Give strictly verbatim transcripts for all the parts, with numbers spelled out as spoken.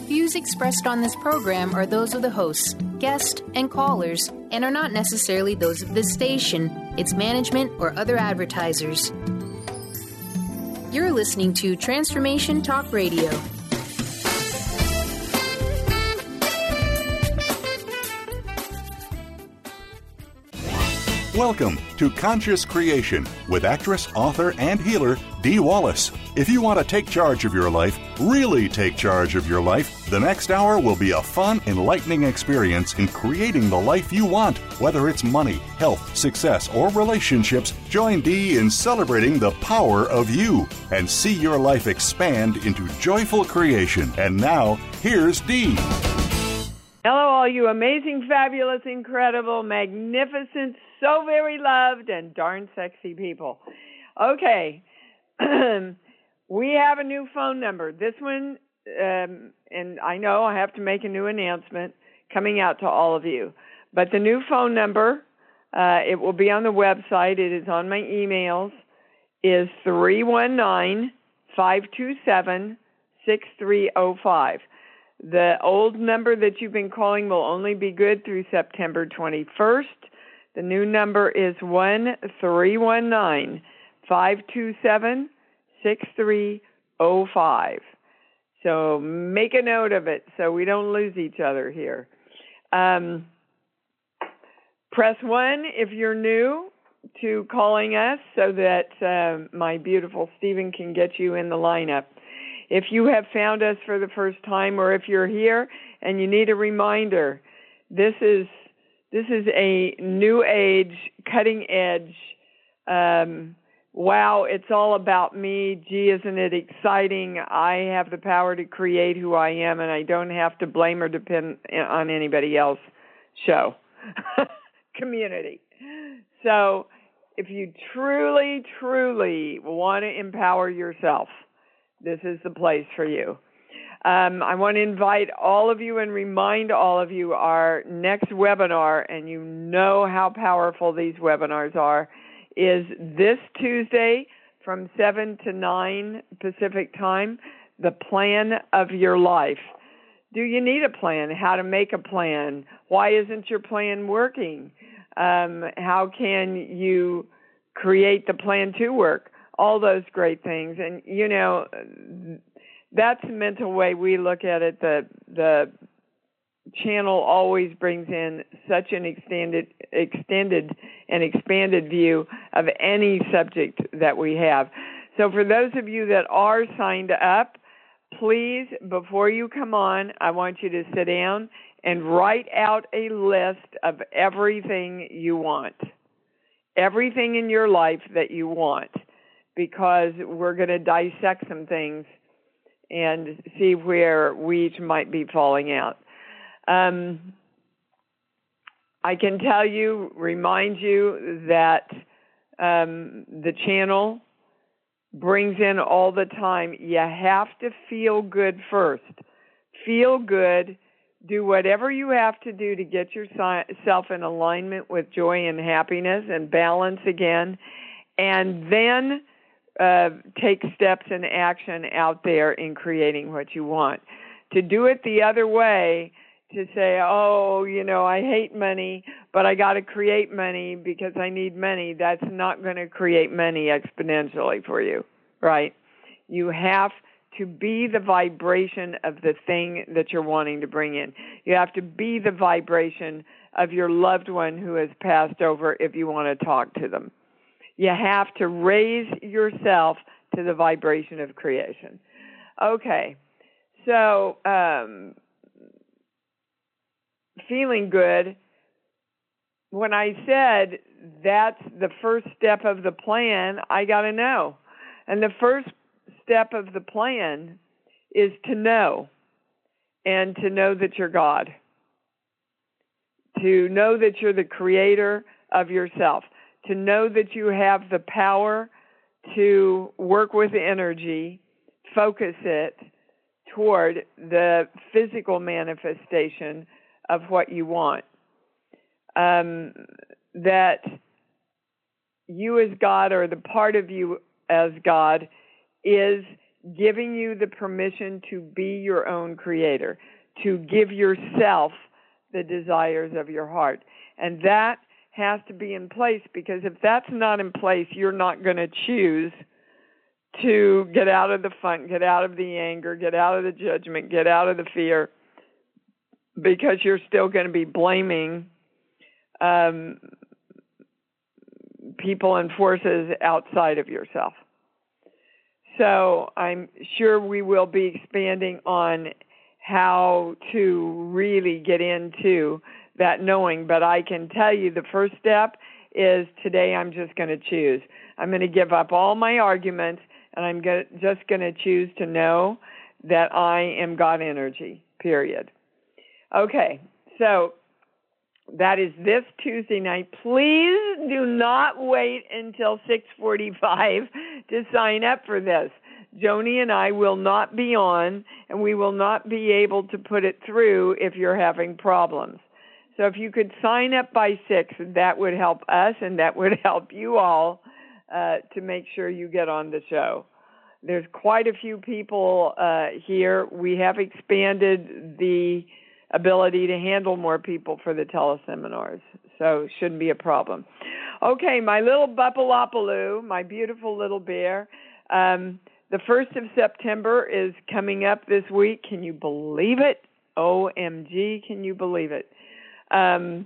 views expressed on this program are those of the hosts, guests, and callers, and are not necessarily those of this station, its management, or other advertisers. You're listening to Transformation Talk Radio. Welcome to Conscious Creation with actress, author, and healer Dee Wallace. If you want to take charge of your life, really take charge of your life, the next hour will be a fun, enlightening experience in creating the life you want. Whether it's money, health, success, or relationships, join Dee in celebrating the power of you and see your life expand into joyful creation. And now, here's Dee. Hello, all you amazing, fabulous, incredible, magnificent, so very loved, and darn sexy people. Okay, we have a new phone number. This one, um, and I know I have to make a new announcement coming out to all of you. But the new phone number, uh, it will be on the website. It is on my emails, is three one nine, five two seven, six three zero five. The old number that you've been calling will only be good through September twenty-first. The new number is one three one nine, five two seven, six three zero five. So make a note of it so we don't lose each other here. Um, press one if you're new to calling us so that uh, my beautiful Stephen can get you in the lineup. If you have found us for the first time, or if you're here and you need a reminder, this is this is a new age, cutting edge, um, wow, it's all about me. Gee, isn't it exciting? I have the power to create who I am, and I don't have to blame or depend on anybody else show. Community. So if you truly, truly want to empower yourself, this is the place for you. Um, I want to invite all of you and remind all of you our next webinar, and you know how powerful these webinars are, is this Tuesday from seven to nine Pacific time, the plan of your life. Do you need a plan? How to make a plan? Why isn't your plan working? Um, how can you create the plan to work? All those great things. And, you know, that's the mental way we look at it. The the channel always brings in such an extended, extended and expanded view of any subject that we have. So for those of you that are signed up, please, before you come on, I want you to sit down and write out a list of everything you want. Everything in your life that you want. Because we're going to dissect some things and see where we each might be falling out. Um, I can tell you, remind you that um, the channel brings in all the time, you have to feel good first. Feel good. Do whatever you have to do to get yourself in alignment with joy and happiness and balance again. And then Uh, take steps in action out there in creating what you want. To do it the other way, to say, oh, you know, I hate money, but I got to create money because I need money, that's not going to create money exponentially for you, right? You have to be the vibration of the thing that you're wanting to bring in. You have to be the vibration of your loved one who has passed over if you want to talk to them. You have to raise yourself to the vibration of creation. Okay, so um, feeling good, when I said that's the first step of the plan, I got to know. And the first step of the plan is to know, and to know that you're God. To know that you're the creator of yourself. To know that you have the power to work with energy, focus it toward the physical manifestation of what you want. Um, that you as God, or the part of you as God, is giving you the permission to be your own creator, to give yourself the desires of your heart. And that has to be in place, because if that's not in place, you're not going to choose to get out of the fun, get out of the anger, get out of the judgment, get out of the fear, because you're still going to be blaming um, people and forces outside of yourself. So I'm sure we will be expanding on how to really get into that knowing, but I can tell you the first step is today I'm just going to choose. I'm going to give up all my arguments, and I'm go- just going to choose to know that I am God energy, period. Okay, so that is this Tuesday night. Please do not wait until six forty-five to sign up for this. Joni and I will not be on, and we will not be able to put it through if you're having problems. So if you could sign up by six, that would help us, and that would help you all uh, to make sure you get on the show. There's quite a few people uh, here. We have expanded the ability to handle more people for the teleseminars, so shouldn't be a problem. Okay, my little Bupalopaloo, my beautiful little bear. Um, the first of September is coming up this week. Can you believe it? O M G, can you believe it? Um,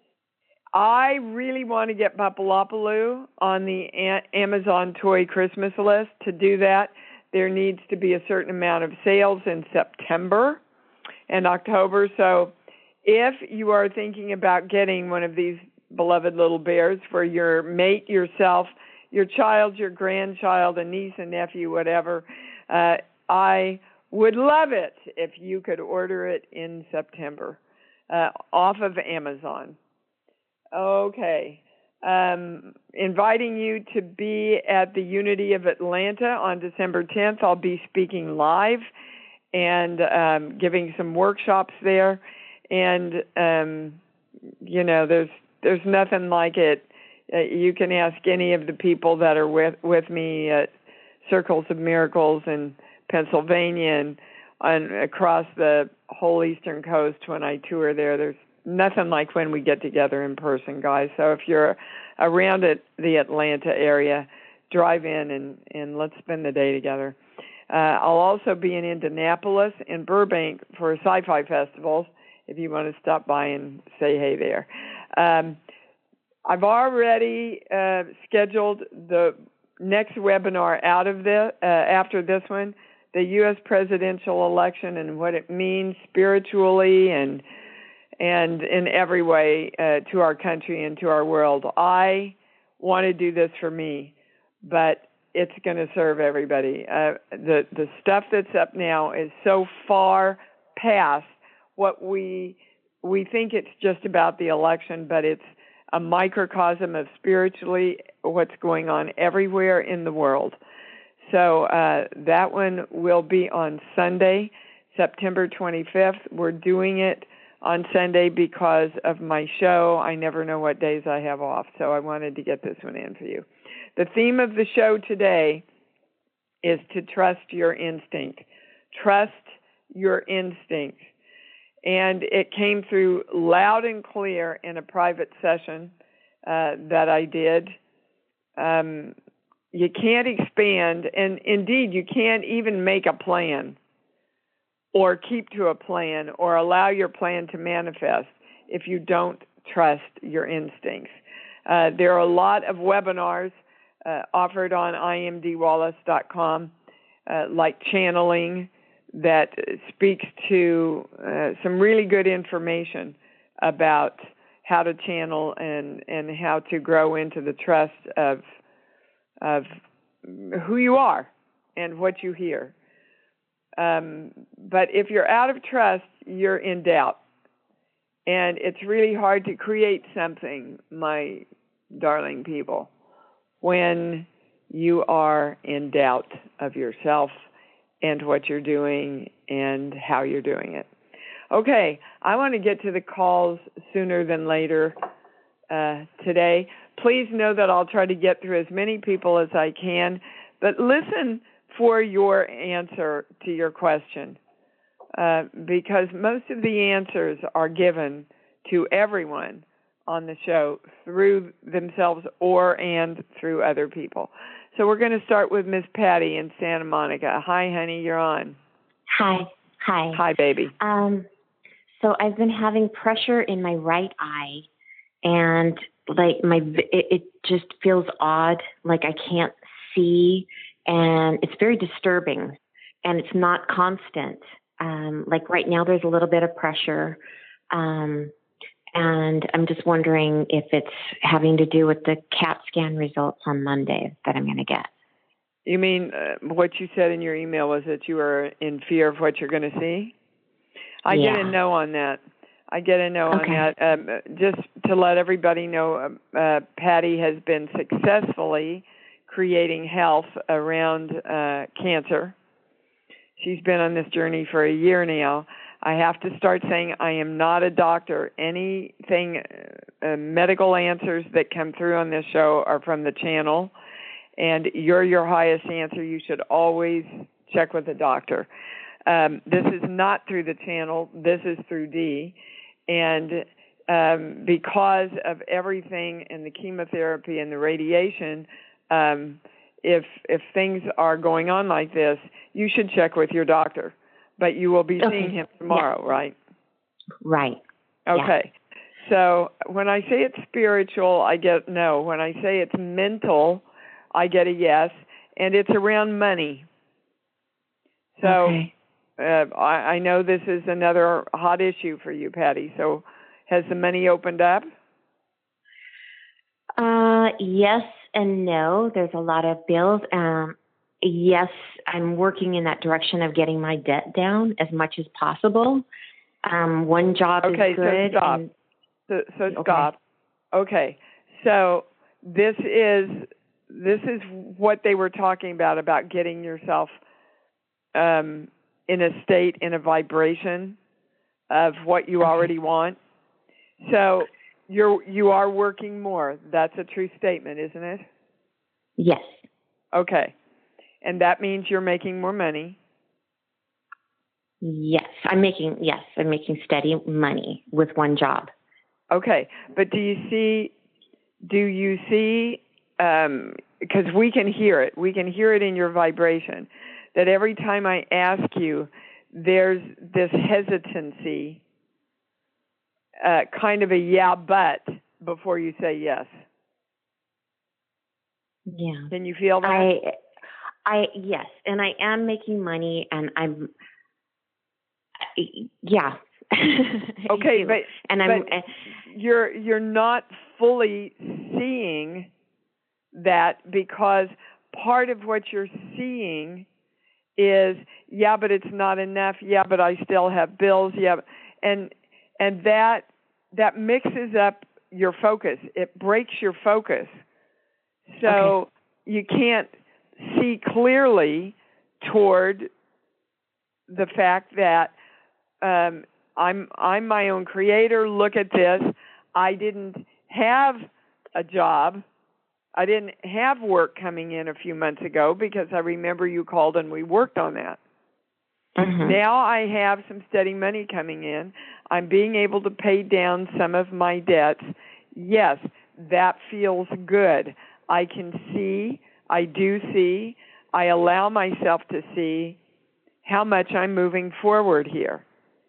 I really want to get Bupalopaloo on the a- Amazon Toy Christmas list. To do that, there needs to be a certain amount of sales in September and October. So if you are thinking about getting one of these beloved little bears for your mate, yourself, your child, your grandchild, a niece, a nephew, whatever, uh, I would love it if you could order it in September uh, off of Amazon. Okay. Um, inviting you to be at the Unity of Atlanta on December tenth. I'll be speaking live and um, giving some workshops there. And, um, you know, there's there's nothing like it. Uh, you can ask any of the people that are with, with me at Circles of Miracles in Pennsylvania and on, across the whole Eastern Coast when I tour there. There's nothing like when we get together in person, guys. So if you're around at the Atlanta area, drive in and, and let's spend the day together. Uh, I'll also be in Indianapolis and Burbank for sci-fi festivals if you want to stop by and say hey there. Um, I've already uh, scheduled the next webinar out of the uh, after this one, the U S presidential election and what it means spiritually and and in every way uh, to our country and to our world. I want to do this for me, but it's going to serve everybody. Uh, the the stuff that's up now is so far past what we we think it's just about the election, but it's a microcosm of spiritually what's going on everywhere in the world. So uh, that one will be on Sunday, September twenty-fifth. We're doing it on Sunday because of my show. I never know what days I have off, so I wanted to get this one in for you. The theme of the show today is to trust your instinct. Trust your instinct. And it came through loud and clear in a private session uh, that I did. Um, you can't expand, and indeed, you can't even make a plan or keep to a plan or allow your plan to manifest if you don't trust your instincts. Uh, there are a lot of webinars uh, offered on I am D Wallace dot com, uh, like channeling, that speaks to uh, some really good information about how to channel and, and how to grow into the trust of of who you are and what you hear. Um, but if you're out of trust, you're in doubt. And it's really hard to create something, my darling people, when you are in doubt of yourself and what you're doing and how you're doing it. Okay, I want to get to the calls sooner than later uh, today. Please know that I'll try to get through as many people as I can, but listen for your answer to your question, uh, because most of the answers are given to everyone on the show through themselves or and through other people. So we're going to start with Miss Patty in Santa Monica. Hi, honey, you're on. Hi. Hi. Hi, baby. Um, so I've been having pressure in my right eye, and like my, it, it just feels odd, like I can't see, and it's very disturbing, and it's not constant. Um, like right now, there's a little bit of pressure. Um, And I'm just wondering if it's having to do with the CAT scan results on Monday that I'm going to get. You mean uh, what you said in your email was that you were in fear of what you're going to see? I yeah. get a no on that. I get a no okay. on that. Um, just to let everybody know, uh, uh, Patty has been successfully creating health around uh, cancer. She's been on this journey for a year now. I have to start saying I am not a doctor. Anything, uh, medical answers that come through on this show are from the channel, and you're your highest answer. You should always check with a doctor. Um, this is not through the channel. This is through Dee, and um, because of everything and the chemotherapy and the radiation, um, if if things are going on like this, you should check with your doctor. But you will be okay. seeing him tomorrow, yeah. right? Right. Okay. Yeah. So when I say it's spiritual, I get no. When I say it's mental, I get a yes. And it's around money. So okay. uh, I, I know this is another hot issue for you, Patty. So has the money opened up? Uh, yes and no. There's a lot of bills. Um, yes, I'm working in that direction of getting my debt down as much as possible. Um, one job okay, is good. So stop. And, so, so okay. stop. Okay. So this is this is what they were talking about about getting yourself um, in a state, in a vibration of what you okay. already want. So you're you are working more. That's a true statement, isn't it? Yes. Okay. And that means you're making more money. Yes, I'm making, yes, I'm making steady money with one job. Okay. But do you see, do you see, um, because we can hear it, we can hear it in your vibration, that every time I ask you, there's this hesitancy, uh, kind of a yeah, but before you say yes. Yeah. Can you feel that? I, I, yes, and I am making money, and I'm, yeah. Okay, but and I'm, but you're you're not fully seeing that, because part of what you're seeing is, yeah, but it's not enough. Yeah, but I still have bills. Yeah, and and that that mixes up your focus. It breaks your focus, so okay. you can't see clearly toward the fact that um, I'm I'm my own creator. Look at this. I didn't have a job. I didn't have work coming in a few months ago because I remember you called and we worked on that. Mm-hmm. Now I have some steady money coming in. I'm being able to pay down some of my debts. Yes, that feels good. I can see, I do see, I allow myself to see how much I'm moving forward here.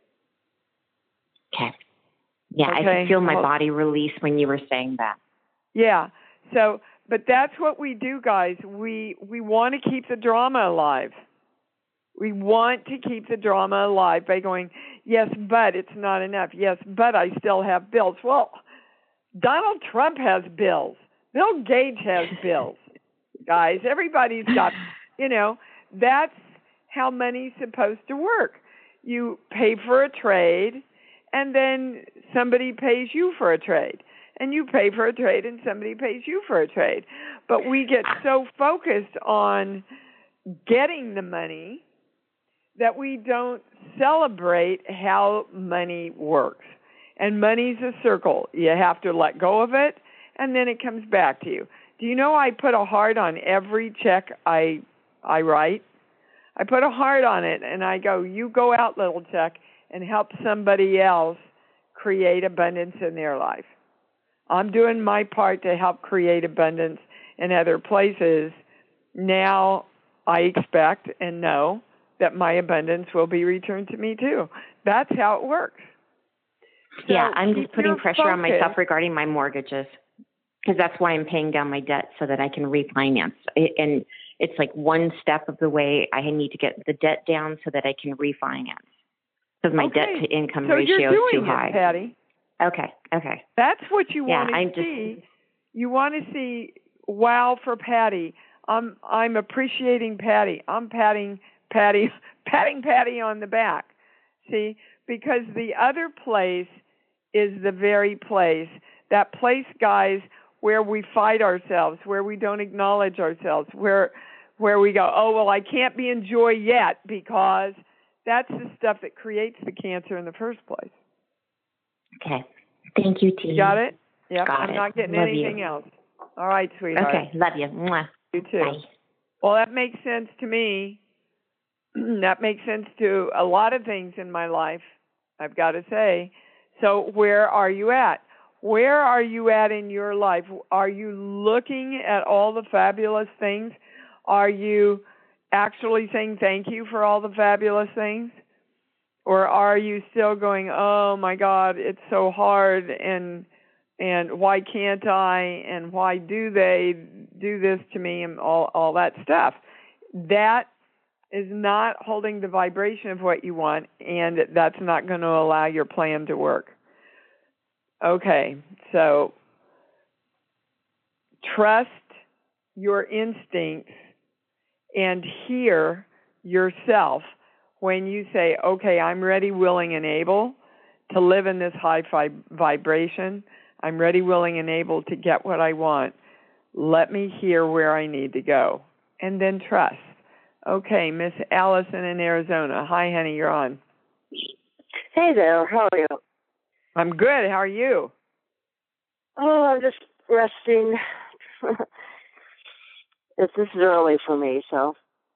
Okay. Yeah, okay. I could feel my well, body release when you were saying that. Yeah. So, but that's what we do, guys. We we want to keep the drama alive. We want to keep the drama alive by going, yes, but it's not enough. Yes, but I still have bills. Well, Donald Trump has bills. Bill Gates has bills. Guys, everybody's got, you know, that's how money's supposed to work. You pay for a trade, and then somebody pays you for a trade. And you pay for a trade, and somebody pays you for a trade. But we get so focused on getting the money that we don't celebrate how money works. And money's a circle. You have to let go of it, and then it comes back to you. Do you know I put a heart on every check I I write? I put a heart on it, and I go, you go out, little Chuck, and help somebody else create abundance in their life. I'm doing my part to help create abundance in other places. Now I expect and know that my abundance will be returned to me too. That's how it works. So yeah, I'm just putting pressure focus. on myself regarding my mortgages, because that's why I'm paying down my debt so that I can refinance. And it's like one step of the way. I need to get the debt down so that I can refinance, because my okay. debt to income so ratio you're doing is too high. It, Patty. Okay, okay. That's what you yeah, want to I'm see. Just... You want to see, wow, for Patty. I'm I'm appreciating Patty. I'm patting Patty, patting Patty on the back. See, because the other place is the very place, that place, guys, where we fight ourselves, where we don't acknowledge ourselves, where where we go, oh, well, I can't be in joy yet, because that's the stuff that creates the cancer in the first place. Okay. Thank you, T. You got it? Yep. Got I'm it. not getting Love anything you. else. All right, sweetheart. Okay. Love you. Mwah. You too. Bye. Well, that makes sense to me. That makes sense to a lot of things in my life, I've got to say. So where are you at? Where are you at in your life? Are you looking at all the fabulous things? Are you actually saying thank you for all the fabulous things? Or are you still going, oh, my God, it's so hard, and and why can't I, and why do they do this to me, and all, all that stuff? That is not holding the vibration of what you want, and that's not going to allow your plan to work. Okay, so trust your instincts and hear yourself when you say, okay, I'm ready, willing, and able to live in this high fi- vibration. I'm ready, willing, and able to get what I want. Let me hear where I need to go. And then trust. Okay, Miss Allison in Arizona. Hi, honey, you're on. Hey there, how are you? I'm good. How are you? Oh, I'm just resting. This is early for me, so.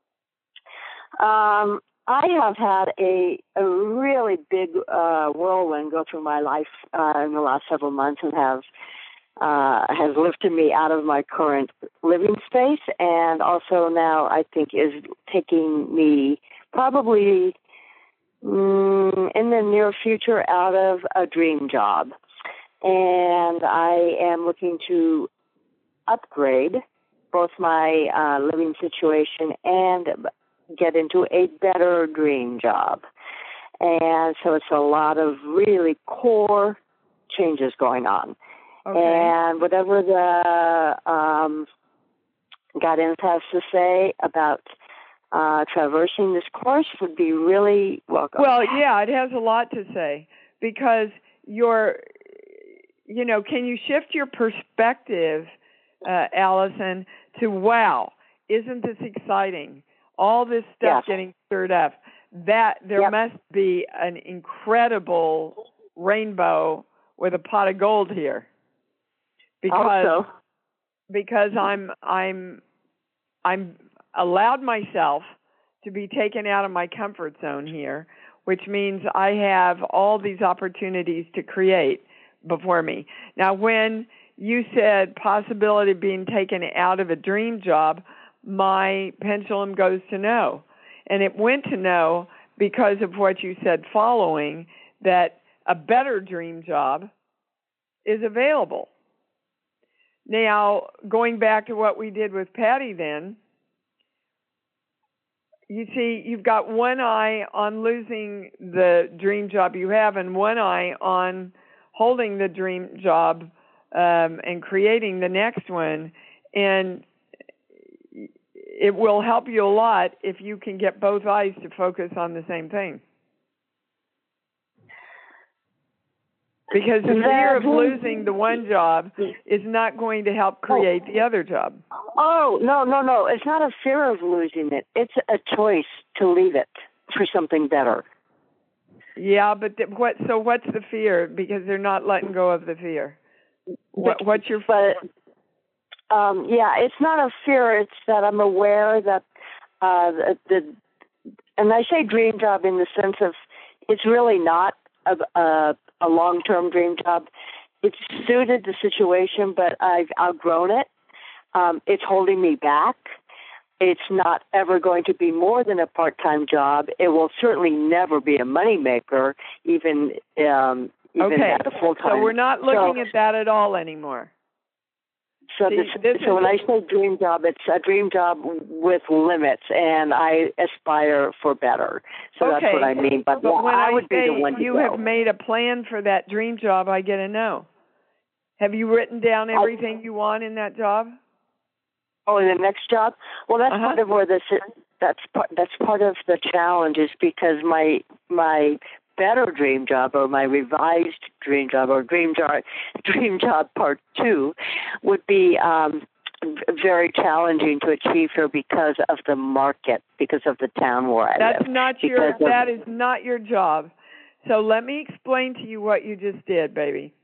Um, I have had a, a really big uh, whirlwind go through my life uh, in the last several months, and have uh, has lifted me out of my current living space, and also now I think is taking me probably mm, in the near future out of a dream job. And I am looking to upgrade both my uh, living situation and get into a better dream job. And so it's a lot of really core changes going on. Okay. And whatever the um, guidance has to say about uh, traversing this course would be really welcome. Well, yeah, it has a lot to say, because you're, you know, can you shift your perspective, uh, Allison, to, wow, isn't this exciting? All this stuff yes. getting stirred up. That there yep. must be an incredible rainbow with a pot of gold here. Because also. because I'm I'm I'm allowed myself to be taken out of my comfort zone here, which means I have all these opportunities to create before me. Now, when you said possibility of being taken out of a dream job, my pendulum goes to no. And it went to no because of what you said following, that a better dream job is available. Now, going back to what we did with Patty then, you see, you've got one eye on losing the dream job you have and one eye on holding the dream job um, and creating the next one. And it will help you a lot if you can get both eyes to focus on the same thing. Because the fear of losing the one job is not going to help create the other job. Oh, no, no, no. It's not a fear of losing it. It's a choice to leave it for something better. Yeah, but th- what? So what's the fear? Because they're not letting go of the fear. What, what's your fear? But, um, yeah, it's not a fear. It's that I'm aware that uh, the, the and I say dream job in the sense of it's really not a, a, a long-term dream job. It's suited the situation, but I've outgrown it. Um, it's holding me back. It's not ever going to be more than a part-time job. It will certainly never be a moneymaker, even um, even okay. at a full-time. So we're not looking so, at that at all anymore. So, See, this, this so when is, I say dream job, it's a dream job with limits, and I aspire for better. So okay. that's what I mean. But, but yeah, when I, I would say be the one to you go. have made a plan for that dream job, I get a no. Have you written down everything I, you want in that job? Oh, in the next job? Well, that's uh-huh. part of where this. That's part. That's part of the challenge, is because my my better dream job, or my revised dream job, or dream job dream job part two, would be um, very challenging to achieve here because of the market, because of the town where I That's live. not your. Because That of, is not your job. So let me explain to you what you just did, baby.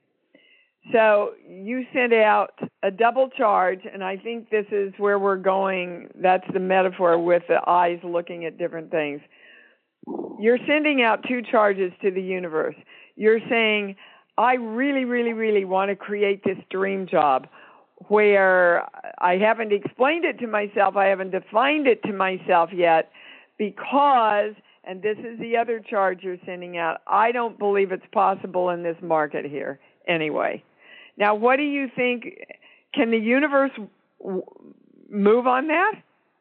So you sent out a double charge, and I think this is where we're going. That's the metaphor with the eyes looking at different things. You're sending out two charges to the universe. You're saying, I really, really, really want to create this dream job where I haven't explained it to myself. I haven't defined it to myself yet because, and this is the other charge you're sending out, I don't believe it's possible in this market here anyway. Now, what do you think? Can the universe w- move on that?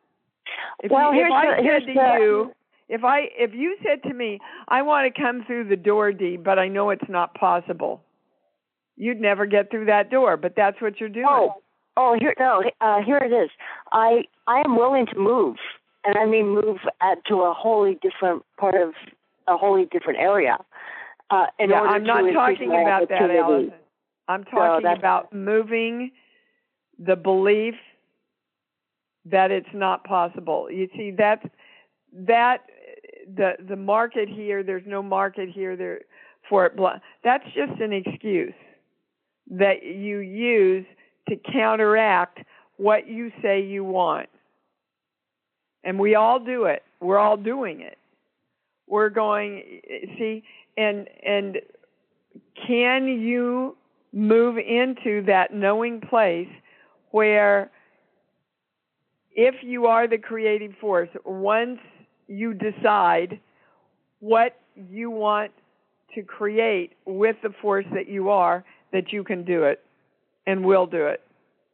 If, well, you, if here's I the, said here's to the, you, if I if you said to me, I want to come through the door, Dee, but I know it's not possible, you'd never get through that door. But that's what you're doing. Oh, oh, here no, uh, here it is. I I am willing to move, and I mean move at, to a wholly different part of a wholly different area. Uh, in yeah, order I'm not to talking about that, Allison. I'm talking so about moving the belief that it's not possible. You see, that's that the the market here. There's no market here there for it. That's just an excuse that you use to counteract what you say you want. And we all do it. We're all doing it. We're going, see, and and can you move into that knowing place where if you are the creative force, once you decide what you want to create with the force that you are, that you can do it and will do it?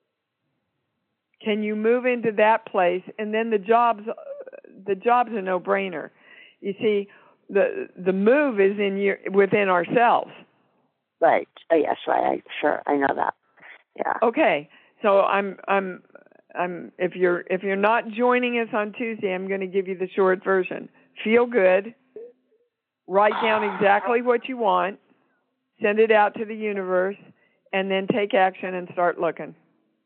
Can you move into that place? And then the job's the job's a no-brainer. You see, the the move is in your, within ourselves. Right. Oh, yes. Right. I, sure. I know that. Yeah. Okay. So I'm I'm I'm if you're if you're not joining us on Tuesday, I'm going to give you the short version. Feel good. Write down exactly what you want. Send it out to the universe, and then take action and start looking.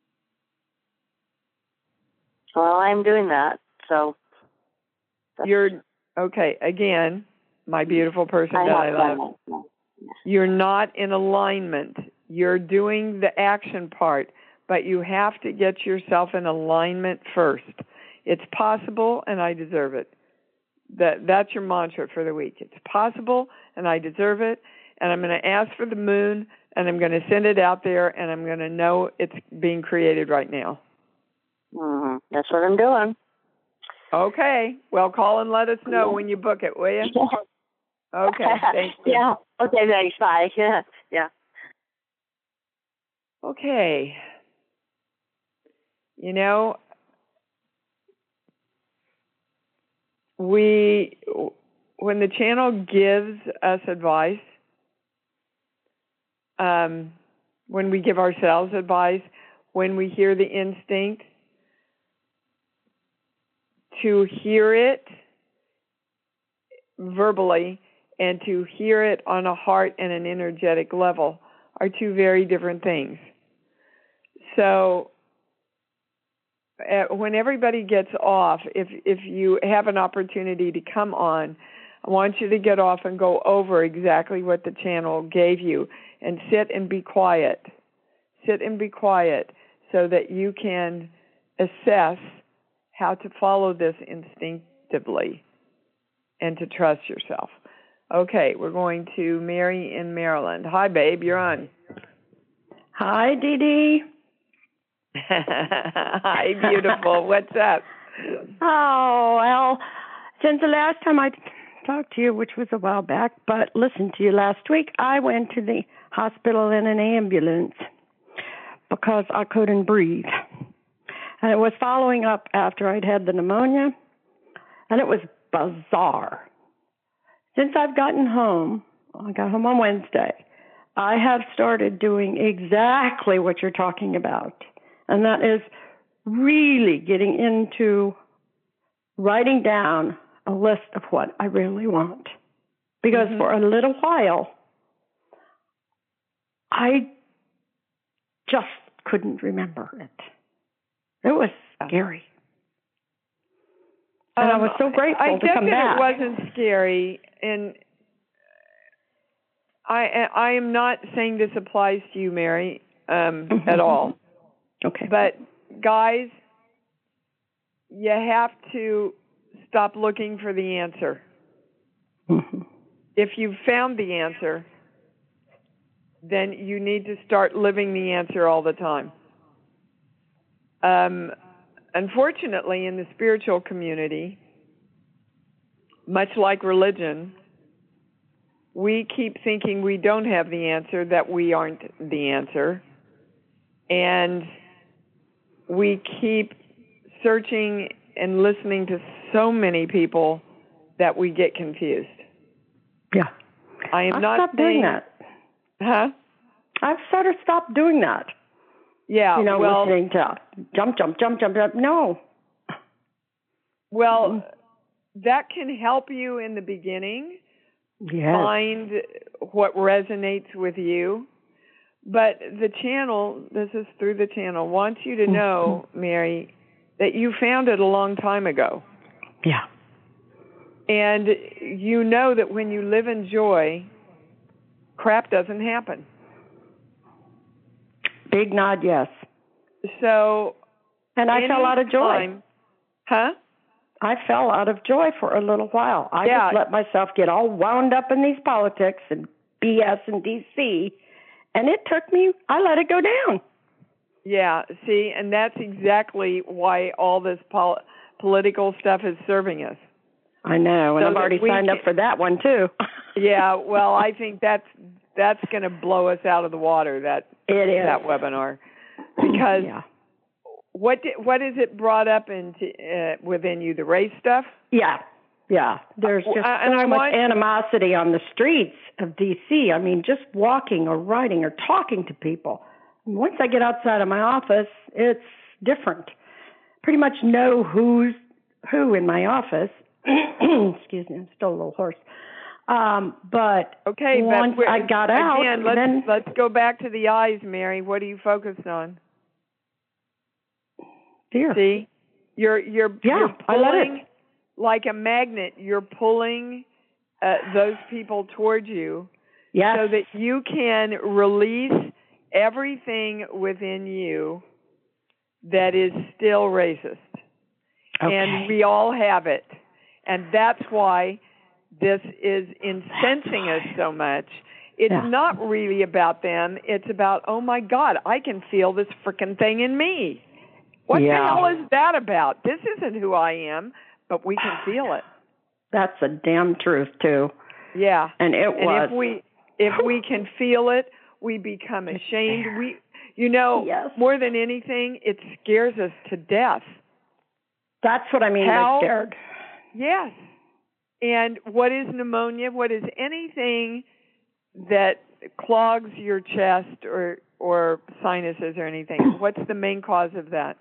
Well, I'm doing that. So you're okay. Again, my beautiful person I that I love. That. You're not in alignment. You're doing the action part, but you have to get yourself in alignment first. It's possible, and I deserve it. That that's your mantra for the week. It's possible, and I deserve it. And I'm going to ask for the moon, and I'm going to send it out there, and I'm going to know it's being created right now. Mm-hmm. That's what I'm doing. Okay. Well, call and let us know when you book it, will you? Okay. Thank you. Yeah. Okay. Thanks. Bye. Yeah. Yeah. Okay. You know, we when the channel gives us advice, um, when we give ourselves advice, when we hear the instinct, to hear it verbally and to hear it on a heart and an energetic level are two very different things. So uh, when everybody gets off, if if you have an opportunity to come on, I want you to get off and go over exactly what the channel gave you and sit and be quiet. Sit and be quiet so that you can assess how to follow this instinctively. and to trust yourself. Okay, we're going to Mary in Maryland. Hi, babe, you're on. Hi, Dee Dee. Hi, beautiful. What's up? Oh, well, since the last time I talked to you, which was a while back, but listened to you last week, I went to the hospital in an ambulance because I couldn't breathe. And it was following up after I'd had the pneumonia, and it was bizarre. Since I've gotten home, I got home on Wednesday, I have started doing exactly what you're talking about, and that is really getting into writing down a list of what I really want. Because mm-hmm. for a little while, I just couldn't remember it. It was scary. And um, I was so grateful I to get come that back. It wasn't scary, and I I am not saying this applies to you, Mary, um, mm-hmm. at all. Okay. But guys, you have to stop looking for the answer. Mm-hmm. If you've found the answer, then you need to start living the answer all the time. Um, unfortunately, in the spiritual community, much like religion, we keep thinking we don't have the answer, that we aren't the answer. And we keep searching and listening to so many people that we get confused. Yeah. I am I've not stopped saying, doing that. Huh? I've sort of stopped doing that. Yeah. You know, well, listening to jump, jump, jump, jump, jump. No. Well, that can help you in the beginning. Yes. Find what resonates with you. But the channel, this is through the channel, wants you to know, mm-hmm. Mary, that you found it a long time ago. Yeah. And you know that when you live in joy, crap doesn't happen. Big nod, yes. So, and I fell out of joy. Time, huh? I fell out of joy for a little while. I yeah. just let myself get all wound up in these politics and B S and D C, and it took me, I let it go down. Yeah, see, and that's exactly why all this pol- political stuff is serving us. I know, and so I've already signed can, up for that one, too. Yeah, well, I think that's that's going to blow us out of the water, that it is. that webinar. Because yeah. what did, what is it brought up into uh, within you, the race stuff? Yeah, yeah. There's just uh, so much want... animosity on the streets of D C. I mean, just walking or riding or talking to people. Once I get outside of my office, it's different. Pretty much know who's who in my office. Excuse me, I'm still a little hoarse. Um, but okay, once but I got out, again, let's, then let's go back to the eyes, Mary. What are you focused on? Fear. See, you're you're, yeah, you're I let pulling it. like a magnet. You're pulling uh, those people towards you, yes. so that you can release everything within you that is still racist. Okay. And we all have it. And that's why this is incensing us so much. It's yeah. not really about them. It's about, oh, my God, I can feel this frickin' thing in me. What yeah. the hell is that about? This isn't who I am, but we can feel it. That's a damn truth, too. Yeah. And it and was. if we, if we can feel it, we become ashamed. We, you know, yes. more than anything, it scares us to death. That's what I mean How, by scared. Yes. And what is pneumonia? What is anything that clogs your chest or, or sinuses or anything? What's the main cause of that?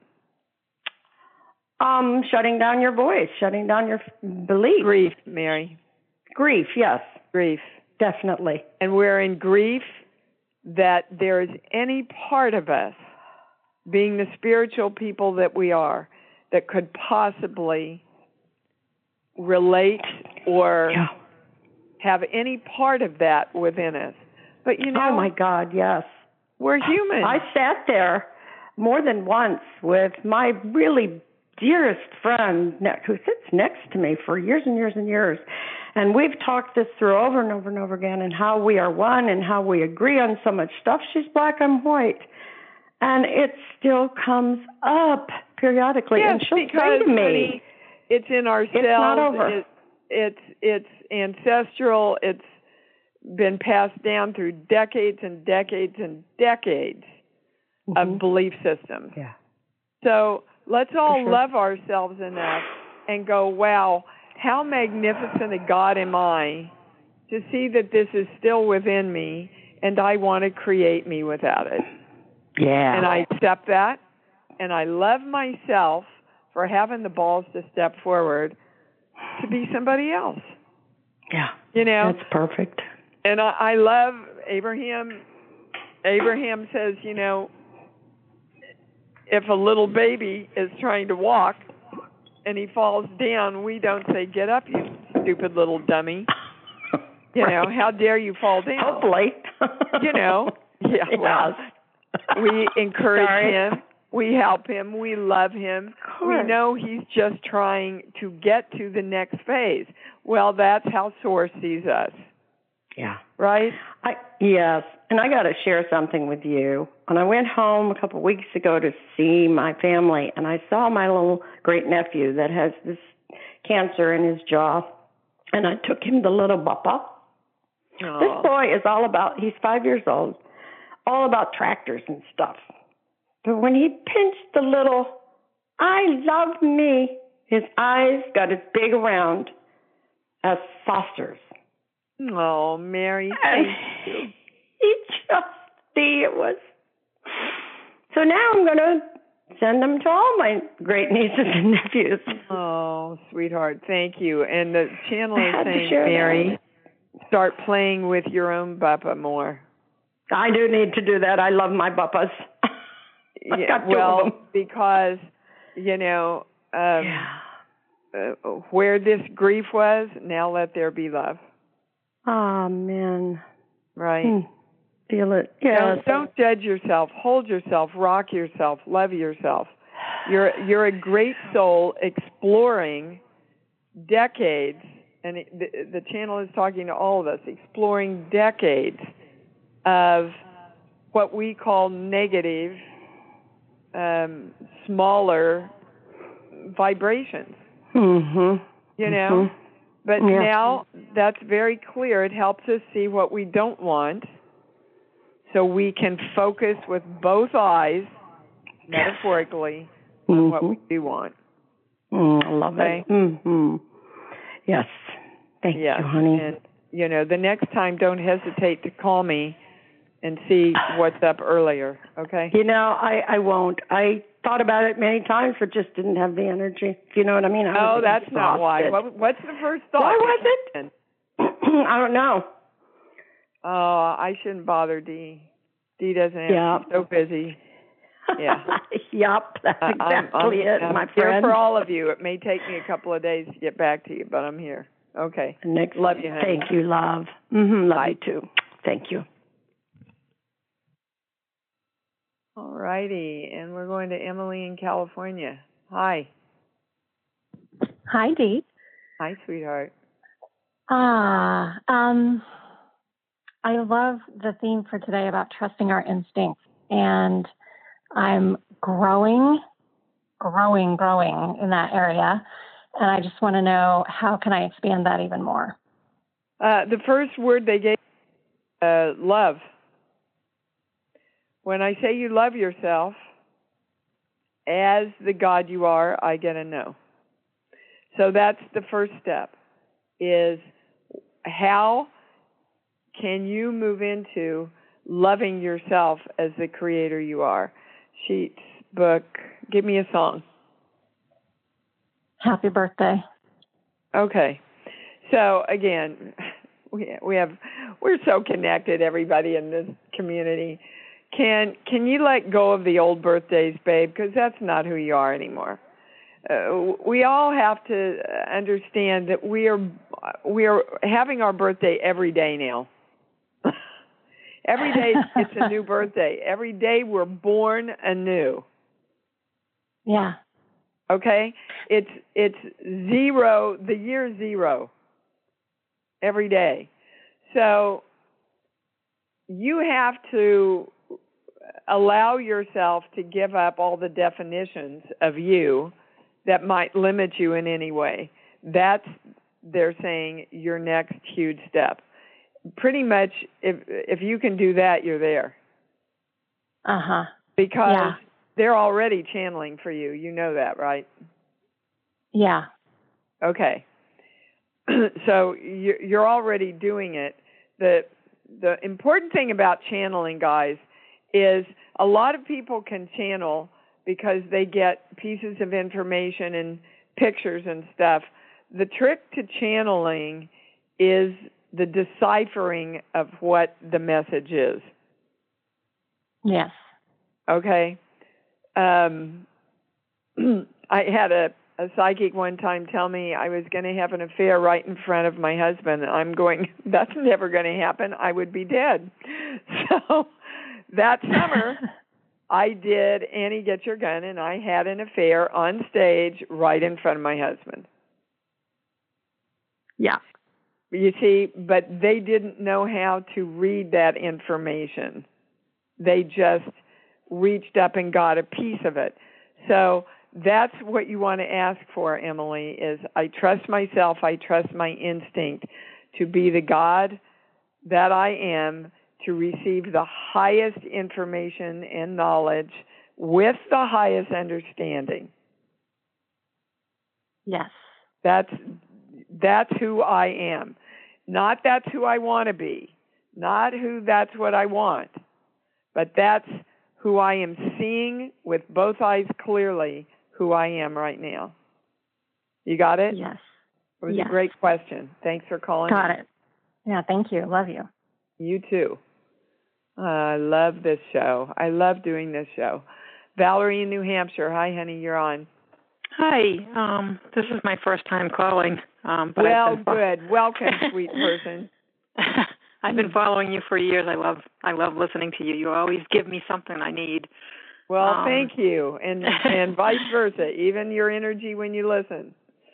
Um, shutting down your voice, shutting down your belief. Grief, Mary. Grief, yes. Grief. Definitely. And we're in grief that there is any part of us, being the spiritual people that we are, that could possibly relate or yeah. have any part of that within us. But you know, oh my God, yes. We're human. I sat there more than once with my really dearest friend who sits next to me for years and years and years. And we've talked this through over and over and over again, and how we are one and how we agree on so much stuff. She's black, I'm white. And it still comes up periodically. Yes, and she'll because, say to me, honey, it's in our cells. It's not over. It, it's, it's ancestral. It's been passed down through decades and decades and decades mm-hmm. of belief systems. Yeah. So let's all sure. love ourselves enough and go, wow, how magnificent a God am I to see that this is still within me, and I want to create me without it. Yeah. And I accept that, and I love myself for having the balls to step forward to be somebody else. Yeah. You know? That's perfect. And I, I love Abraham. Abraham says, you know, if a little baby is trying to walk and he falls down, we don't say, get up, you stupid little dummy. You right. know, how dare you fall down? Hopefully. You know, yeah, well, we encourage Sorry. him. We help him. We love him. We know he's just trying to get to the next phase. Well, that's how Source sees us. Yeah. Right? I, yes. And I got to share something with you. When I went home a couple of weeks ago to see my family, and I saw my little great-nephew that has this cancer in his jaw, and I took him to Little Buppa. Aww. This boy is all about, he's five years old, all about tractors and stuff. But when he pinched the little, I love me, his eyes got as big around as saucers. Oh, Mary, and thank you. He just, see, it was. So now I'm going to send them to all my great nieces and nephews. Oh, sweetheart, thank you. And the channel is saying, share Mary, that. Start playing with your own Buppa more. I do need to do that. I love my Buppas. Yeah, well, because, you know, um, yeah. uh, where this grief was, now let there be love. Amen. Right. Hmm. Feel it. Yeah. Don't, don't judge yourself. Hold yourself. Rock yourself. Love yourself. You're you're a great soul exploring decades, and it, the, the channel is talking to all of us, exploring decades of what we call negative, um, smaller vibrations. Mm-hmm. You know? Mm-hmm. But yeah. now that's very clear. It helps us see what we don't want, so we can focus with both eyes, metaphorically, mm-hmm. on what we do want. Mm, I love okay? it. Mm-hmm. Yes. Thank yes. you, honey. And, you know, the next time, don't hesitate to call me and see what's up earlier, okay? You know, I, I won't. I thought about it many times, but just didn't have the energy. Do you know what I mean? I oh, was that's exhausted. not why. What, what's the first thought? Why was it? I don't know. Oh, I shouldn't bother Dee. Dee doesn't have yeah. She's so busy. Yeah. Yep, that's uh, exactly I'm, I'm, it, I'm my here friend. for all of you. It may take me a couple of days to get back to you, but I'm here. Okay. Next, love you, honey. Thank you, love. Mm-hmm, love Bye. you too. Thank you. All righty, and we're going to Emily in California. Hi. Hi, Dee. Hi, sweetheart. Ah, um, I love the theme for today about trusting our instincts, and I'm growing, growing, growing in that area, and I just want to know, how can I expand that even more? Uh, the first word they gave, uh, love. When I say you love yourself, as the God you are, I get a no. So that's the first step, is how can you move into loving yourself as the creator you are? Sheets, book, give me a song. Happy birthday. Okay. So again, we we have we're so connected, everybody in this community. Can can you let go of the old birthdays, babe? Because that's not who you are anymore. Uh, we all have to understand that we are we are having our birthday every day now. Every day it's a new birthday. Every day we're born anew. Yeah. Okay? It's it's zero, the year zero every day. So you have to allow yourself to give up all the definitions of you that might limit you in any way. That's, they're saying, your next huge step. Pretty much, if if you can do that, you're there. Uh-huh. Because yeah. they're already channeling for you. You know that, right? Yeah. Okay. So you're already doing it. The the important thing about channeling, guys, is a lot of people can channel because they get pieces of information and pictures and stuff. The trick to channeling is the deciphering of what the message is. Yes. Okay. Um, I had a, a psychic one time tell me I was going to have an affair right in front of my husband. I'm going, that's never going to happen. I would be dead. So that summer, I did Annie Get Your Gun, and I had an affair on stage right in front of my husband. Yeah. You see, but they didn't know how to read that information. They just reached up and got a piece of it. So that's what you want to ask for, Emily, is I trust myself, I trust my instinct to be the God that I am, to receive the highest information and knowledge with the highest understanding. Yes. That's that's who I am. Not that's who I want to be. Not who that's what I want. But that's who I am seeing with both eyes clearly, who I am right now. You got it? Yes. It was yes. a great question. Thanks for calling. Got in. it. Yeah, thank you. Love you. You too. Uh, I love this show. I love doing this show. Valerie in New Hampshire. Hi, honey. You're on. Hi. Um, this is my first time calling. Um, but well, I've been fo- good. Welcome, sweet person. I've been following you for years. I love I love listening to you. You always give me something I need. Well, um, thank you, and and vice versa. Even your energy when you listen.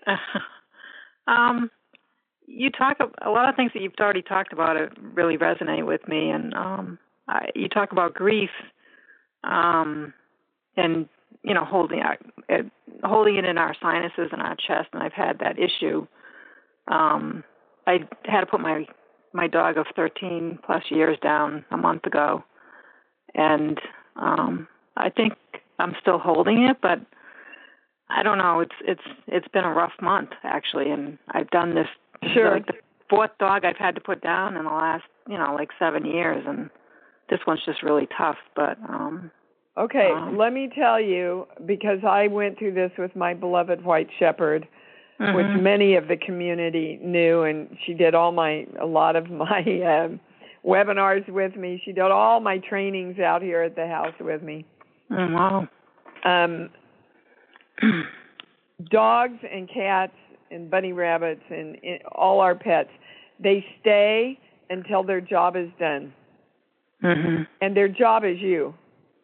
um, you talk a lot of things that you've already talked about. It really resonate with me, and um, I, you talk about grief, um, and you know holding it, holding it in our sinuses and our chest. And I've had that issue. Um, I had to put my my dog of thirteen plus years down a month ago, and um, I think I'm still holding it, but I don't know. It's it's it's been a rough month actually, and I've done this. Sure. Like the fourth dog I've had to put down in the last you know like seven years, and this one's just really tough. But um, okay, um, let me tell you, because I went through this with my beloved white shepherd, mm-hmm. which many of the community knew, and she did all my a lot of my um, webinars with me. She did all my trainings out here at the house with me. Oh, wow. Um, dogs and cats and bunny rabbits and, and all our pets, they stay until their job is done. Mm-hmm. And their job is you.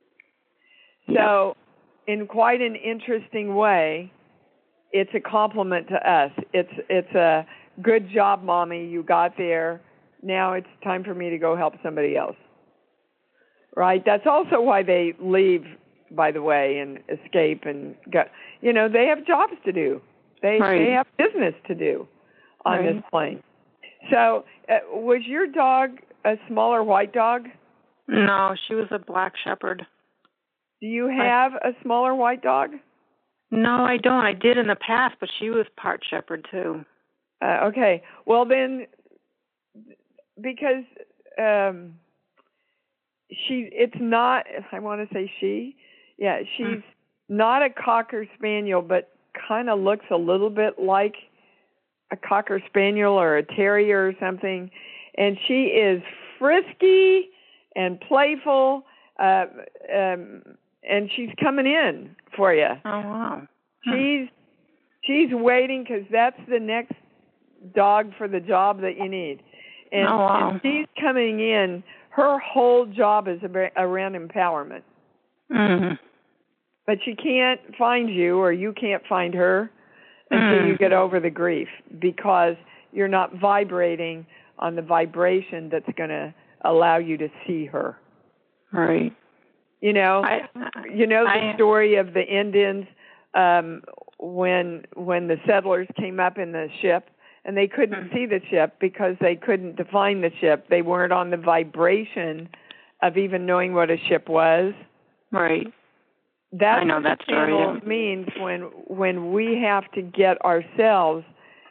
So in quite an interesting way, it's a compliment to us. It's it's a good job, Mommy, you got there. Now it's time for me to go help somebody else. Right? That's also why they leave, by the way, and escape and go. You know, they have jobs to do. They right. they have business to do on right. this plane. So, uh, was your dog a smaller white dog? No, she was a black shepherd. Do you have I, a smaller white dog? No, I don't. I did in the past, but she was part shepherd too. Uh, okay. Well, then, because um, she, it's not, I want to say she, yeah, she's mm. not a Cocker Spaniel, but kind of looks a little bit like a Cocker Spaniel or a Terrier or something. And she is frisky and playful, uh, um, and she's coming in for you. Oh, wow. Hmm. She's she's waiting because that's the next dog for the job that you need. And, oh, wow. and she's coming in. Her whole job is around empowerment. Mm-hmm. but she can't find you, or you can't find her until Mm. you get over the grief, because you're not vibrating on the vibration that's going to allow you to see her. Right. You know, I, you know the I, story of the Indians um, when when the settlers came up in the ship, and they couldn't mm. see the ship because they couldn't define the ship. They weren't on the vibration of even knowing what a ship was. Right. That's I know what that the story. channel Yeah. means when when we have to get ourselves.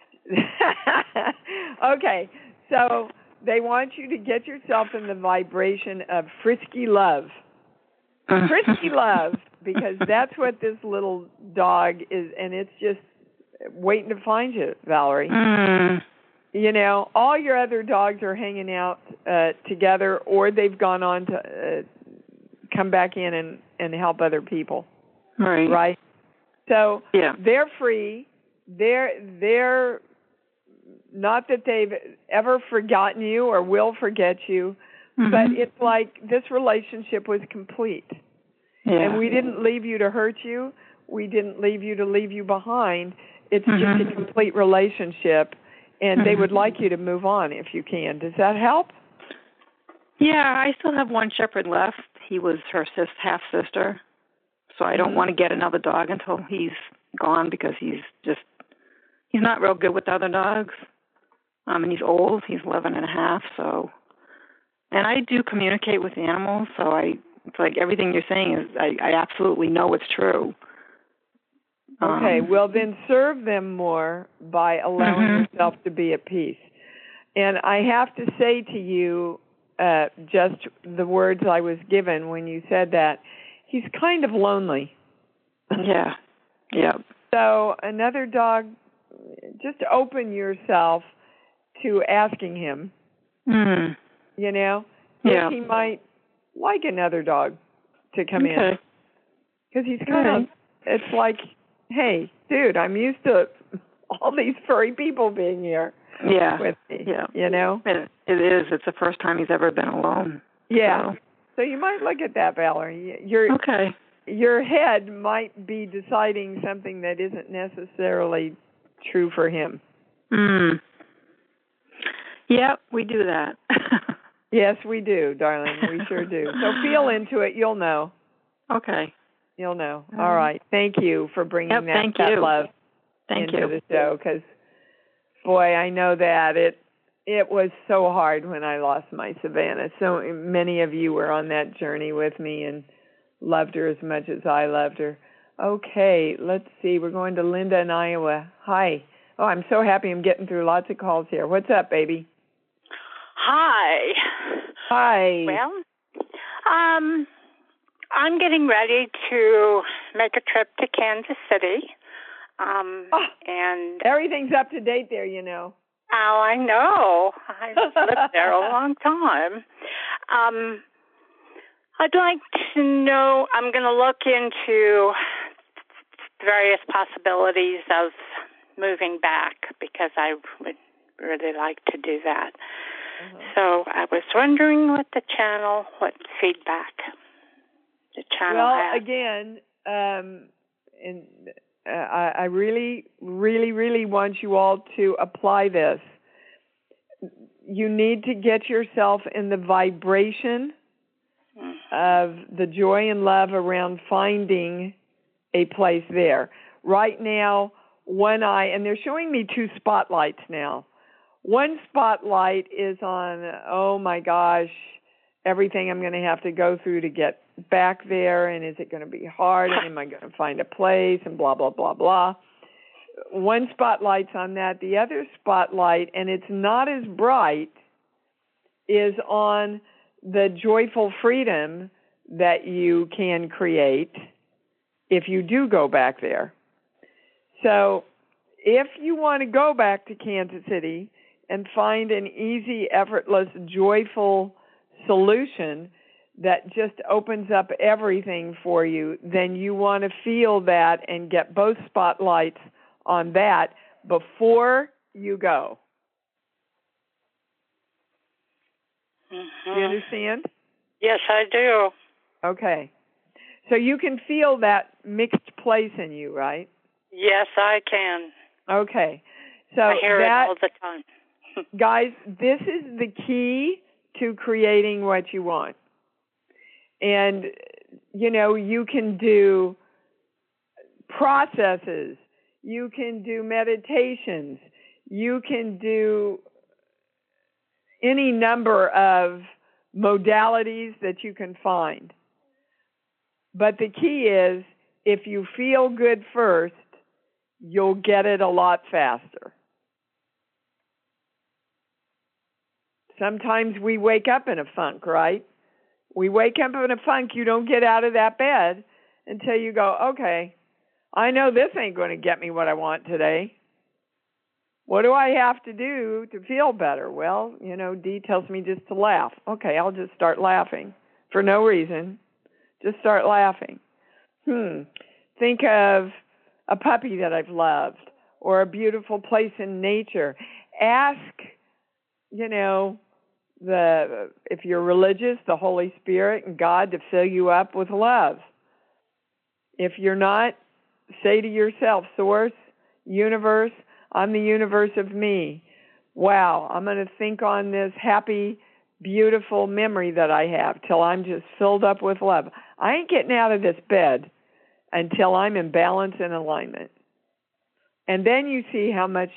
Okay, so they want you to get yourself in the vibration of frisky love. Frisky love, because that's what this little dog is, and it's just waiting to find you, Valerie. Mm. You know, all your other dogs are hanging out uh, together, or they've gone on to uh, come back in and, and help other people. Right. Right? So yeah. they're free. They're they're not that they've ever forgotten you or will forget you, mm-hmm. but it's like this relationship was complete. Yeah. And we didn't leave you to hurt you. We didn't leave you to leave you behind. It's mm-hmm. just a complete relationship, and mm-hmm. they would like you to move on if you can. Does that help? Yeah, I still have one shepherd left. He was her sis, half sister, so I don't mm-hmm. want to get another dog until he's gone, because he's just he's not real good with other dogs. Um, and he's old. He's eleven and a half. So, and I do communicate with animals. So I, it's like everything you're saying is, I, I absolutely know it's true. Okay. Um, well, then serve them more by allowing mm-hmm. yourself to be at peace. And I have to say to you, uh, just the words I was given when you said that, he's kind of lonely. Yeah. Yeah. So another dog, just open yourself to asking him, mm. you know, yeah. if he might like another dog to come okay. in. Because he's kind okay. of, it's like, hey, dude, I'm used to all these furry people being here yeah. with me, yeah. you know? It, it is. It's the first time he's ever been alone. Yeah. So, so you might look at that, Valerie. You're, okay. Your head might be deciding something that isn't necessarily true for him. Mm. Yep, we do that. Yes, we do, darling. We sure do. So feel into it. You'll know. Okay. You'll know. Um, All right. Thank you for bringing yep, that, thank that you. love thank into you. the show. Because, boy, I know that it it was so hard when I lost my Savannah. So many of you were on that journey with me and loved her as much as I loved her. Okay, let's see. We're going to Linda in Iowa. Hi. Oh, I'm so happy I'm getting through lots of calls here. What's up, baby? Hi. Hi. Well, um, I'm getting ready to make a trip to Kansas City. Um, oh, and everything's up to date there, you know. Oh, I know. I've lived there a long time. Um, I'd like to know, I'm going to look into various possibilities of moving back, because I would really like to do that. Uh-huh. So I was wondering what the channel, what feedback the channel well, has. Well, again, um, and uh, I, I really, really, really want you all to apply this. You need to get yourself in the vibration of the joy and love around finding a place there. Right now, one eye, and they're showing me two spotlights now. One spotlight is on, oh my gosh, everything I'm going to have to go through to get back there, and is it going to be hard, and am I going to find a place, and blah, blah, blah, blah. One spotlight's on that. The other spotlight, and it's not as bright, is on the joyful freedom that you can create if you do go back there. So if you want to go back to Kansas City and find an easy, effortless, joyful solution that just opens up everything for you, then you want to feel that and get both spotlights on that before you go. Mm-hmm. Do you understand? Yes, I do. Okay. So you can feel that mixed place in you, right? Yes, I can. Okay. So I hear that, it all the time. guys, this is the key to creating what you want. And, you know, you can do processes, you can do meditations, you can do any number of modalities that you can find. But the key is, if you feel good first, you'll get it a lot faster. Sometimes we wake up in a funk, right? We wake up in a funk, you don't get out of that bed until you go, okay, I know this ain't going to get me what I want today. What do I have to do to feel better? Well, you know, Dee tells me just to laugh. Okay, I'll just start laughing for no reason. Just start laughing. Hmm. Think of a puppy that I've loved or a beautiful place in nature. Ask, you know, the if you're religious, the Holy Spirit and God to fill you up with love. If you're not, say to yourself, Source, Universe, I'm the universe of me. Wow, I'm going to think on this happy, beautiful memory that I have till I'm just filled up with love. I ain't getting out of this bed until I'm in balance and alignment. And then you see how much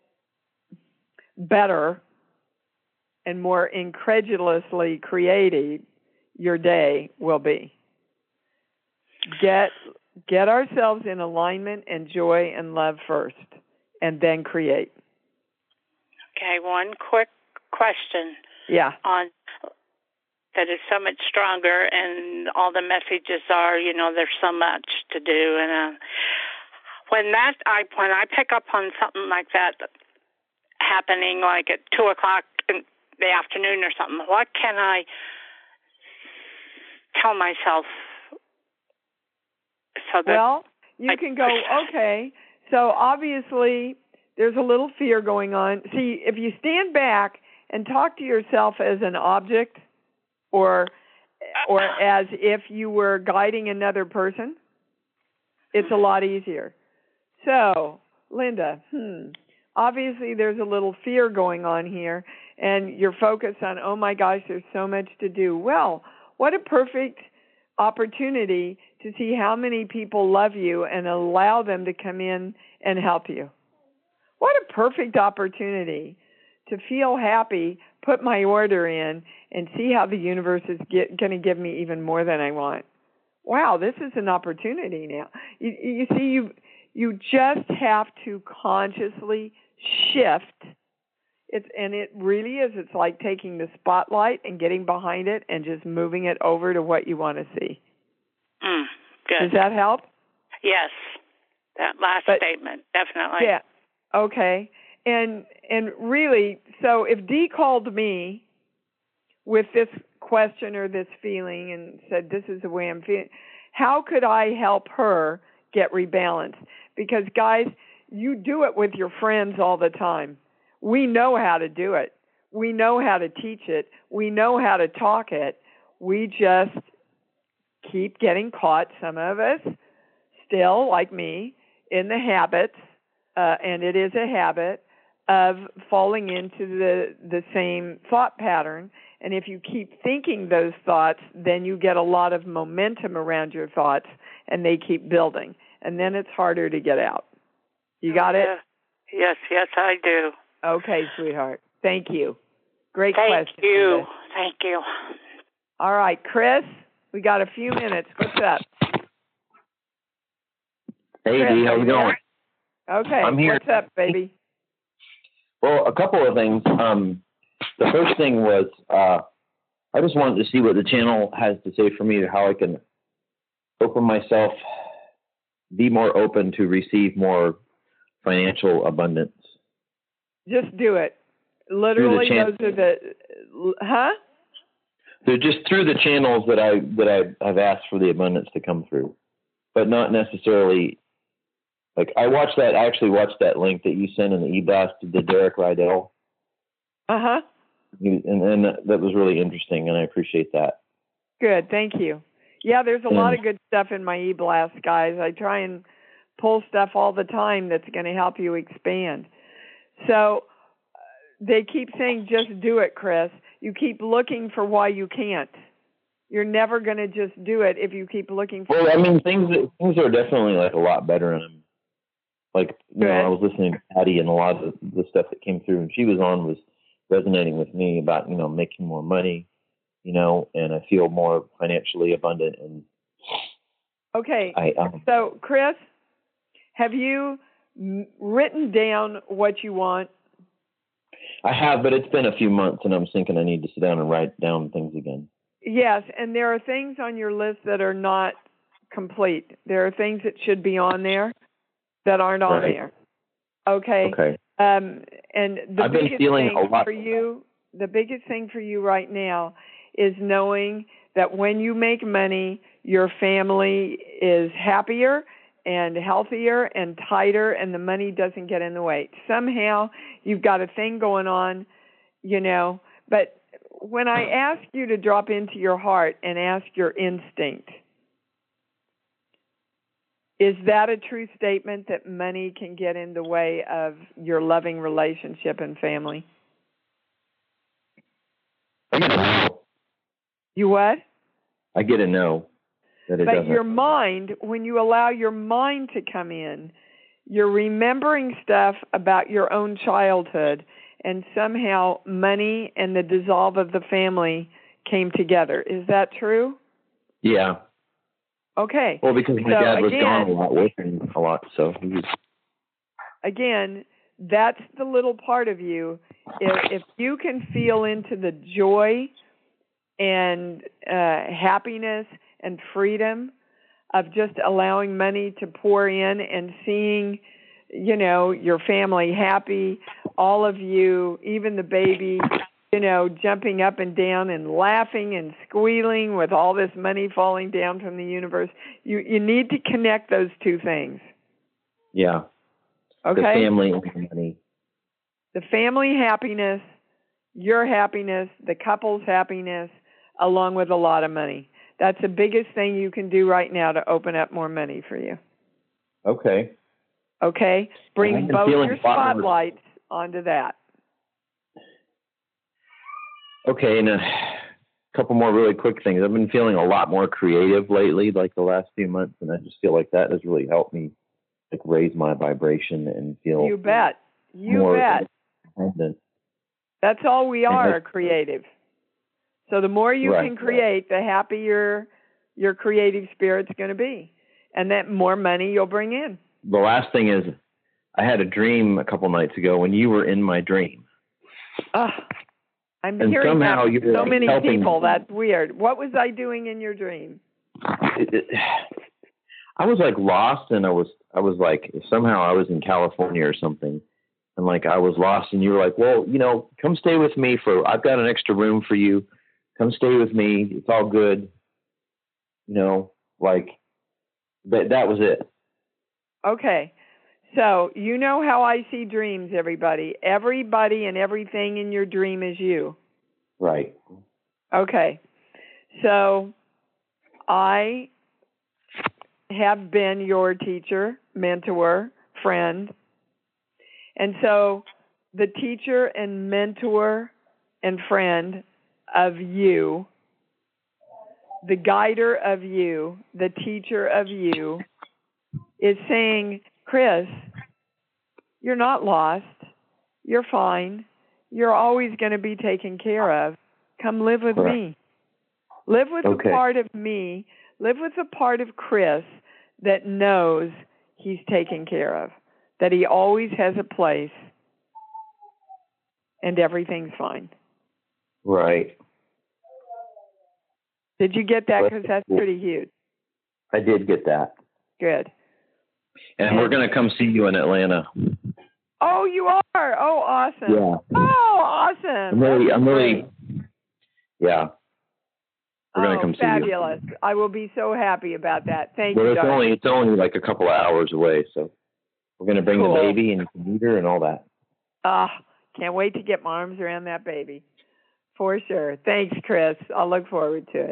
better and more incredulously creative your day will be. Get get ourselves in alignment and joy and love first, and then create. Okay, one quick question. Yeah. On that is so much stronger, and all the messages are, you know, there's so much to do, and uh, when that I when I pick up on something like that happening, like at two o'clock in the afternoon or something, what can I tell myself? So that well, you I, can go, okay, so obviously there's a little fear going on. See, if you stand back and talk to yourself as an object or or as if you were guiding another person, it's a lot easier. So, Linda, hmm, obviously there's a little fear going on here, and you're focused on, oh my gosh, there's so much to do. Well, what a perfect opportunity to see how many people love you and allow them to come in and help you. What a perfect opportunity to feel happy, put my order in, and see how the universe is going to give me even more than I want. Wow, this is an opportunity now. You, you see, you you just have to consciously shift. It's and it really is. It's like taking the spotlight and getting behind it and just moving it over to what you want to see. Mm, good. Does that help? Yes, that last but, statement, definitely. Yeah. Okay. And and really, so if Dee called me with this question or this feeling and said, this is the way I'm feeling, how could I help her get rebalanced? Because, guys, you do it with your friends all the time. We know how to do it. We know how to teach it. We know how to talk it. We just keep getting caught, some of us, still, like me, in the habits, uh, and it is a habit, of falling into the, the same thought pattern. And if you keep thinking those thoughts, then you get a lot of momentum around your thoughts, and they keep building. And then it's harder to get out. You got it? Yes, yes, I do. Okay, sweetheart. Thank you. Great Thank question. Thank you. Thank you. All right, Chris, we got a few minutes. What's up? Hey, Chris, Dee, how's it going? Okay, I'm here. What's up, baby? Well, a couple of things. Um, the first thing was uh, I just wanted to see what the channel has to say for me, how I can open myself, be more open to receive more financial abundance. Just do it. Literally, chan- those are the, huh? They're just through the channels that I that I have asked for the abundance to come through, but not necessarily. Like I watched that, I actually watched that link that you sent in the e-blast to the Derek Rydell. Uh-huh. And, and that was really interesting, and I appreciate that. Good, thank you. Yeah, there's a lot of good stuff in my e-blast, guys. I try and pull stuff all the time that's going to help you expand. So uh, they keep saying, just do it, Chris. You keep looking for why you can't. You're never going to just do it if you keep looking for. Well, I mean, things things are definitely like a lot better, and I'm like, you Good. know, I was listening to Patty, and a lot of the stuff that came through, and she was on was resonating with me about, you know, making more money, you know, and I feel more financially abundant. And okay, I, um, so Chris, have you m- written down what you want? I have, but it's been a few months, and I'm thinking I need to sit down and write down things again. Yes, and there are things on your list that are not complete. There are things that should be on there that aren't on Right. there. Okay. Okay. Um, and the I've been biggest feeling thing a lot- for you, the biggest thing for you right now is knowing that when you make money, your family is happier and healthier and tighter, and the money doesn't get in the way. Somehow you've got a thing going on, you know, but when I ask you to drop into your heart and ask your instinct, is that a true statement that money can get in the way of your loving relationship and family? I get a no. You what? I get a no that it But doesn't. your mind, when you allow your mind to come in, you're remembering stuff about your own childhood, and somehow money and the dissolve of the family came together. Is that true? Yeah. Okay. Well, because my So dad was again- gone a lot, working a lot, so he was. Again, that's the little part of you. If, if you can feel into the joy and uh, happiness and freedom of just allowing money to pour in and seeing, you know, your family happy, all of you, even the baby, you know, jumping up and down and laughing and squealing with all this money falling down from the universe. You you need to connect those two things. Yeah. Okay? The family and the money. The family happiness, your happiness, the couple's happiness, along with a lot of money. That's the biggest thing you can do right now to open up more money for you. Okay. Okay? Bring I've been both feeling your a lot more- spotlights onto that. Okay, and a couple more really quick things. I've been feeling a lot more creative lately, like the last few months, and I just feel like that has really helped me, like, raise my vibration and feel. You bet. You more bet. independent. That's all we are, that's- creative. So the more you Right. can create, the happier your creative spirit's going to be. And that more money you'll bring in. The last thing is, I had a dream a couple nights ago when you were in my dream. Ugh. I'm And hearing somehow that you from were, so like, many helping- people. That's weird. What was I doing in your dream? It, it, I was like lost, and I was I was like somehow I was in California or something, and like I was lost, and you were like, well, you know, come stay with me for I've got an extra room for you. Come stay with me. It's all good. You know, like that. That was it. Okay. So you know how I see dreams, everybody. Everybody and everything in your dream is you. Right. Okay. So I have been your teacher, mentor, friend. And so the teacher and mentor and friend of you, the guider of you, the teacher of you, is saying, Chris, you're not lost. You're fine. You're always going to be taken care of. Come live with Correct. me. Live with Okay. the part of me. Live with the part of Chris that knows he's taken care of, that he always has a place, and everything's fine. Right. Did you get that? Because that's pretty huge. I did get that. Good. And we're going to come see you in Atlanta. Oh, you are? Oh, awesome. Yeah. Oh, awesome. I'm really, That's I'm really, great. yeah. We're going Oh, to come see fabulous. I will be so happy about that. you. Thank Well, you, it's Doc. only, it's only like a couple of hours away. So we're going to bring Cool. the baby and you can meet her and all that. Ah, can't wait to get my arms around that baby. For sure. Thanks, Chris. I'll look forward to it.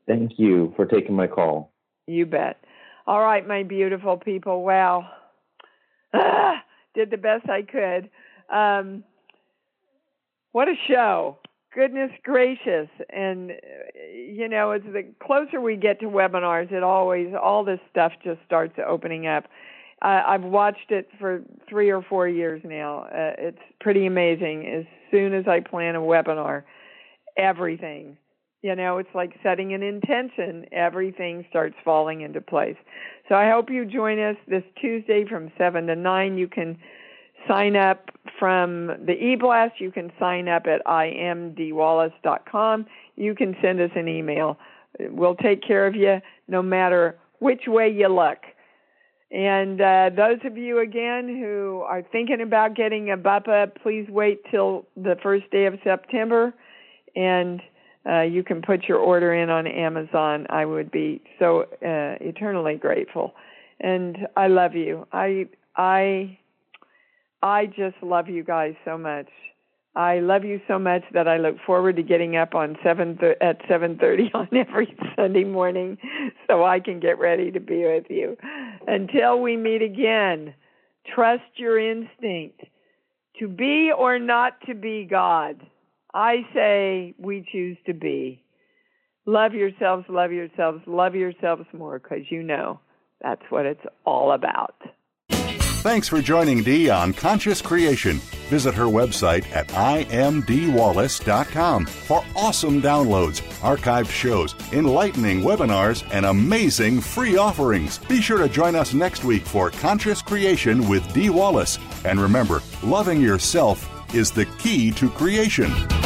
Thank you for taking my call. You bet. All right, my beautiful people. Wow. Ah, did the best I could. Um, what a show. Goodness gracious. And, you know, as the closer we get to webinars, it always, all this stuff just starts opening up. Uh, I've watched it for three or four years now. Uh, it's pretty amazing. As soon as I plan a webinar, everything, you know, it's like setting an intention. Everything starts falling into place. So I hope you join us this Tuesday from seven to nine. You can sign up from the e-blast. You can sign up at I am d wallace dot com. You can send us an email. We'll take care of you no matter which way you look. And uh, those of you, again, who are thinking about getting a B U P A, please wait till the first day of September, and uh, you can put your order in on Amazon. I would be so uh, eternally grateful. And I love you. I I I just love you guys so much. I love you so much that I look forward to getting up on seven th- at seven thirty on every Sunday morning so I can get ready to be with you. Until we meet again, trust your instinct. To be or not to be God, I say we choose to be. Love yourselves, love yourselves, love yourselves more, because you know that's what it's all about. Thanks for joining Dee on Conscious Creation. Visit her website at I am d wallace dot com for awesome downloads, archived shows, enlightening webinars, and amazing free offerings. Be sure to join us next week for Conscious Creation with Dee Wallace. And remember, loving yourself is the key to creation.